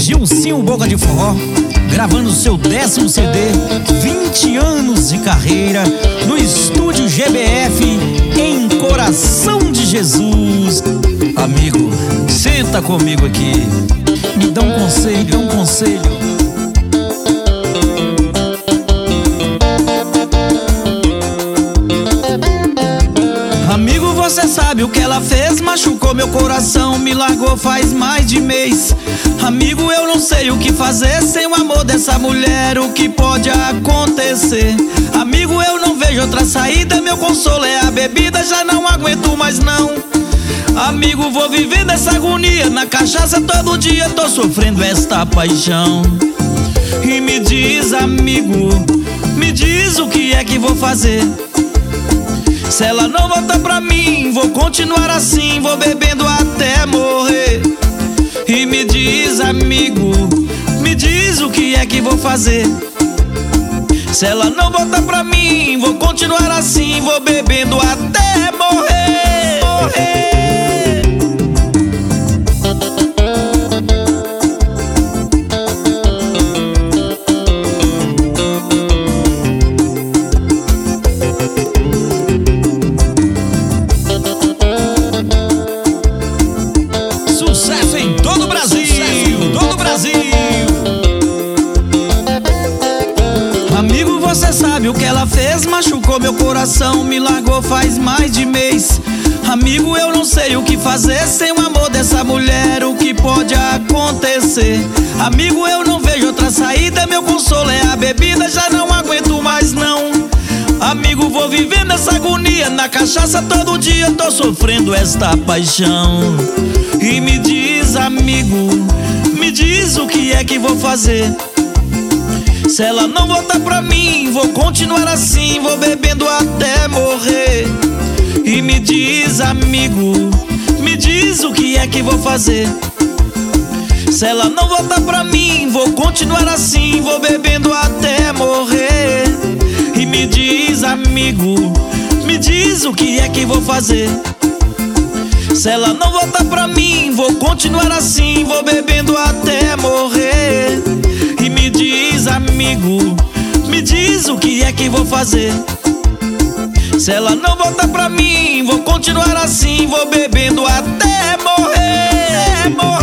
Gilcinho Boca de Forró, gravando seu 10º CD, 20 anos de carreira, no estúdio GBF, em Coração de Jesus. Amigo, senta comigo aqui, me dá um conselho, Amigo, você sabe o que ela fez, machucou meu coração, me largou faz mais de mês. Amigo, eu não sei o que fazer sem o amor dessa mulher, o que pode acontecer? Amigo, eu não vejo outra saída, meu consolo é a bebida, já não aguento mais não. Amigo, vou viver nessa agonia, na cachaça todo dia, tô sofrendo esta paixão. E me diz, amigo, me diz o que é que vou fazer. Se ela não voltar pra mim, vou continuar assim, vou bebendo até morrer. E me diz, amigo, me diz o que é que vou fazer. Se ela não voltar pra mim, vou continuar assim, vou bebendo até morrer, morrer. Sucesso em todo o Brasil, todo o Brasil. Amigo, você sabe o que ela fez, machucou meu coração, me largou faz mais de mês. Amigo, eu não sei o que fazer sem o amor dessa mulher, o que pode acontecer? Amigo, eu não vejo outra saída, meu consolo é a bebida, já não aguento mais não. Amigo, vou viver nessa agonia, na cachaça todo dia, tô sofrendo esta paixão. E me diz, amigo, me diz o que é que vou fazer. Se ela não voltar pra mim, vou continuar assim, vou bebendo até morrer. E me diz, amigo, me diz o que é que vou fazer. Se ela não voltar pra mim, vou continuar assim, vou bebendo até morrer. E me diz, amigo, me diz o que é que vou fazer. Se ela não voltar pra mim, vou continuar assim, vou bebendo até morrer. E me diz, amigo, me diz o que é que vou fazer. Se ela não voltar pra mim, vou continuar assim, vou bebendo até morrer, morrer.